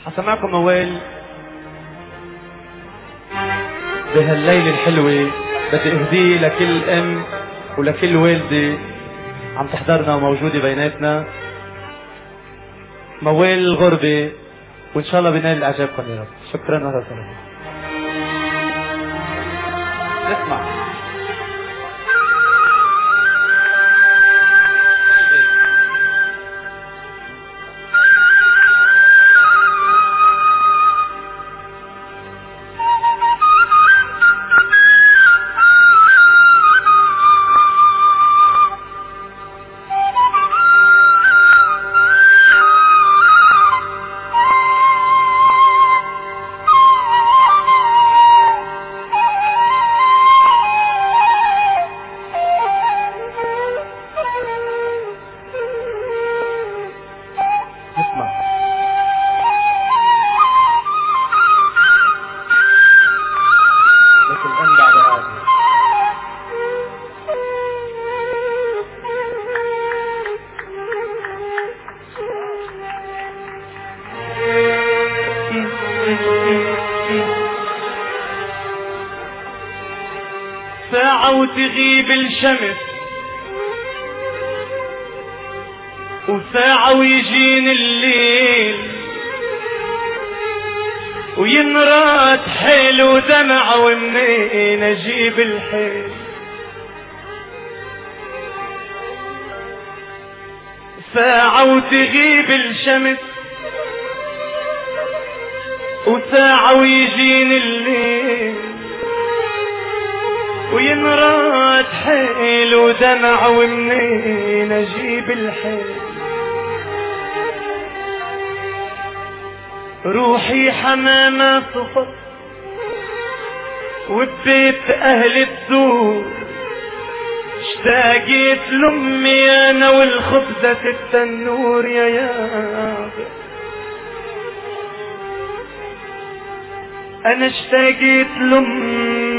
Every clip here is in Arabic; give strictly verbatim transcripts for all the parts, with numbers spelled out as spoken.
حسمعكم موال بهالليلة الحلوة، بدي اهديه لكل ام ولكل والدة عم تحضرنا وموجودة بيناتنا. موال الغربة، وان شاء الله بنال اعجابكم يا رب. شكرا واهلا وسهلا. اسمع وتغيب الشمس وساعة ويجين الليل وينراد حيل ودمع ومنين اجيب الحيل. ساعة وتغيب الشمس وساعة ويجين الليل وينراد حيل ودمع ومنين اجيب الحيل. روحي حمامة صفت وببيت اهل الدور، اشتاقيت لامي انا والخبزة التنور يا يابا. انا اشتاقيت لامي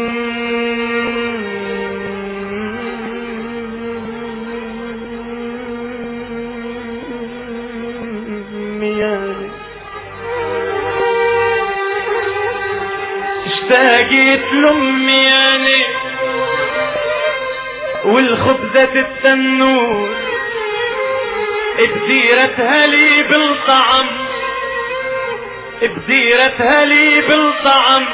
اشتاقيت لامي انا والخبزة التنور، بديرتها لي بالطعم بديرتها لي بالطعم،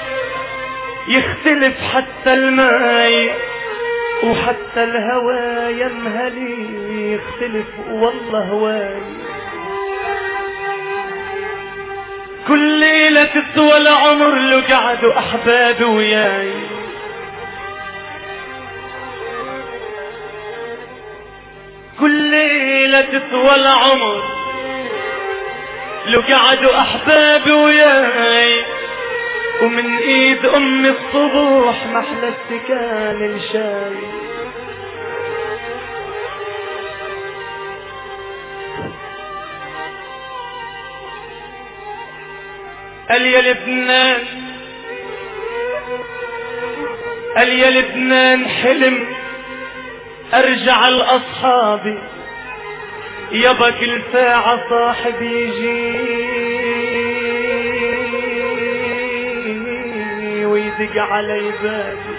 يختلف حتى الماي وحتى الهوى يمهلي يختلف والله هواي. كل ليلة تسوى العمر لو قعدوا أحبابي وياي. كل ليلة تسوى العمر لو قعدوا أحبابي وياي، ومن إيد أمي الصبح محلى السكان الشاي. قال يا لبنان قال يا لبنان حلم ارجع لاصحابي، يابا كل ساعة صاحب يجي ويدق علي بابي.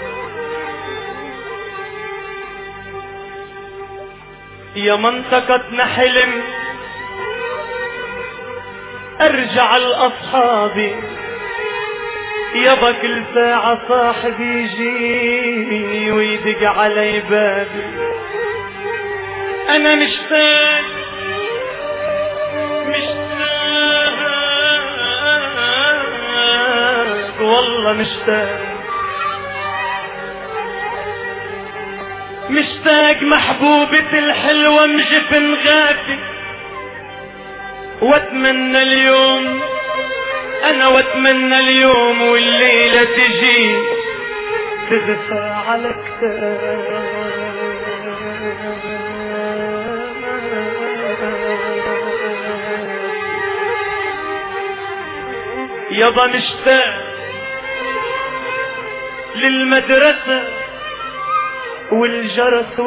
يا منطقتنا حلم ارجع لاصحابي، يابا كل ساعة صاحب يجي ويدق علي بابي. انا مشتاق مشتاق والله مشتاق مشتاق محبوبتي الحلوة مجفن غافي، واتمنى اليوم انا واتمنى اليوم والليلة تجي تدفى على كتاب. يابا مشتاق للمدرسة والجرس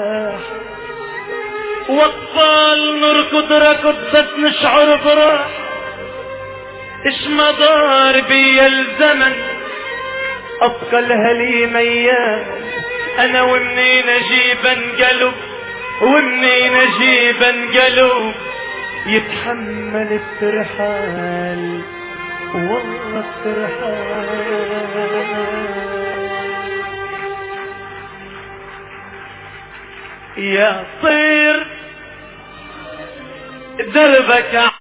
والساحة، واطفال نركض ركض بس نشعر براحة. اش مدار بي الزمن ابقى الهليم ايام انا ومنين اجيب انقلب ومنين اجيب انقلب يتحمل الترحال والله الترحال يا طير دربك